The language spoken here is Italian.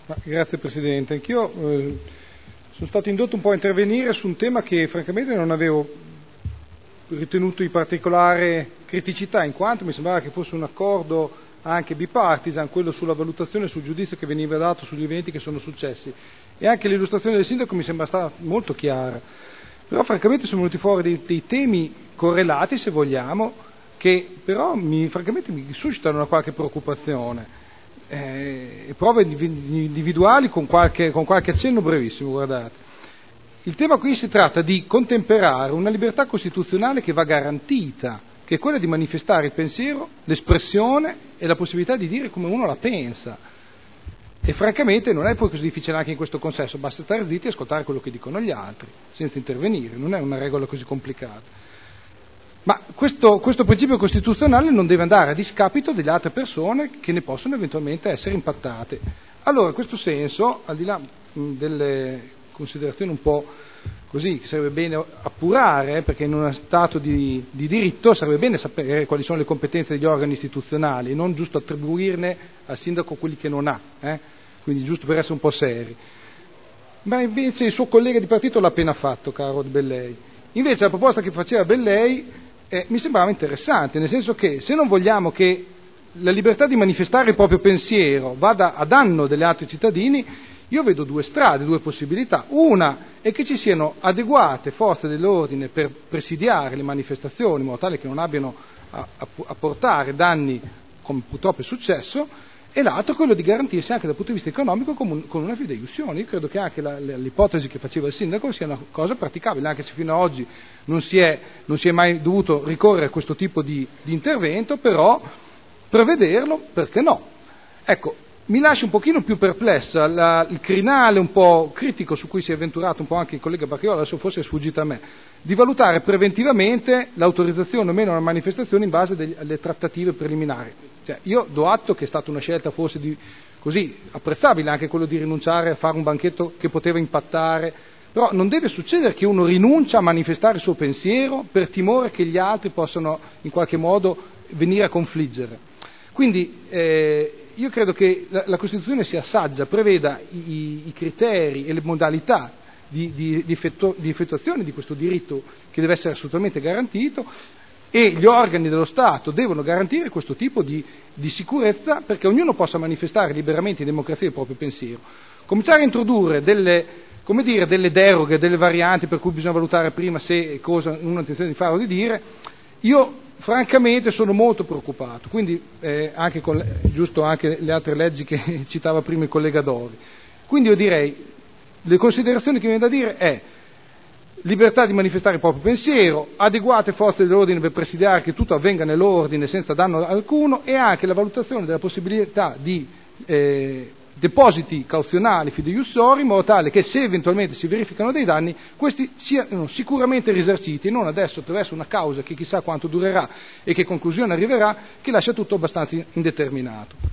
Grazie Presidente, anch'io sono stato indotto un po' a intervenire su un tema che francamente non avevo ritenuto di particolare criticità, in quanto mi sembrava che fosse un accordo anche bipartisan, quello sulla valutazione e sul giudizio che veniva dato sugli eventi che sono successi, e anche l'illustrazione del Sindaco mi sembra stata molto chiara, però francamente sono venuti fuori dei temi correlati, se vogliamo, che però francamente mi suscitano una qualche preoccupazione. Prove individuali con qualche accenno brevissimo. Guardate, il tema qui si tratta di contemperare una libertà costituzionale che va garantita, che è quella di manifestare il pensiero, l'espressione e la possibilità di dire come uno la pensa, e francamente non è poi così difficile anche in questo consesso, basta stare zitti e ascoltare quello che dicono gli altri senza intervenire, non è una regola così complicata. Ma questo principio costituzionale non deve andare a discapito delle altre persone che ne possono eventualmente essere impattate. Allora, in questo senso, al di là delle considerazioni un po' così, che sarebbe bene appurare, perché in uno Stato di diritto sarebbe bene sapere quali sono le competenze degli organi istituzionali, non giusto attribuirne al sindaco quelli che non ha, quindi giusto per essere un po' seri. Ma invece il suo collega di partito l'ha appena fatto, caro Bellei. Invece la proposta che faceva Bellei mi sembrava interessante, nel senso che se non vogliamo che la libertà di manifestare il proprio pensiero vada a danno degli altri cittadini, io vedo due strade, due possibilità. Una è che ci siano adeguate forze dell'ordine per presidiare le manifestazioni, in modo tale che non abbiano a portare danni, come purtroppo è successo, e l'altro è quello di garantirsi anche dal punto di vista economico con una fideiussione. Io credo che anche l'ipotesi che faceva il sindaco sia una cosa praticabile, anche se fino ad oggi non si è mai dovuto ricorrere a questo tipo di intervento, però prevederlo, perché no? Ecco, mi lascia un pochino più perplessa il crinale un po' critico su cui si è avventurato un po' anche il collega Bacchiola, adesso forse è sfuggito a me, di valutare preventivamente l'autorizzazione o meno alla manifestazione in base alle trattative preliminari. Cioè, io do atto che è stata una scelta forse così apprezzabile anche quello di rinunciare a fare un banchetto che poteva impattare, però non deve succedere che uno rinuncia a manifestare il suo pensiero per timore che gli altri possano in qualche modo venire a confliggere. Quindi io credo che la Costituzione sia saggia, preveda i criteri e le modalità di effettuazione di questo diritto che deve essere assolutamente garantito, e gli organi dello Stato devono garantire questo tipo di sicurezza perché ognuno possa manifestare liberamente in democrazia il proprio pensiero. Cominciare a introdurre delle deroghe, delle varianti per cui bisogna valutare prima se e cosa uno ha intenzione di fare o di dire, io francamente sono molto preoccupato, quindi giusto anche le altre leggi che citava prima il collega Dori. Quindi io direi, le considerazioni che mi viene da dire è libertà di manifestare il proprio pensiero, adeguate forze dell'ordine per presidiare che tutto avvenga nell'ordine senza danno alcuno, e anche la valutazione della possibilità di depositi cauzionali fideiussori, in modo tale che se eventualmente si verificano dei danni questi siano sicuramente risarciti, e non adesso attraverso una causa che chissà quanto durerà e che conclusione arriverà, che lascia tutto abbastanza indeterminato.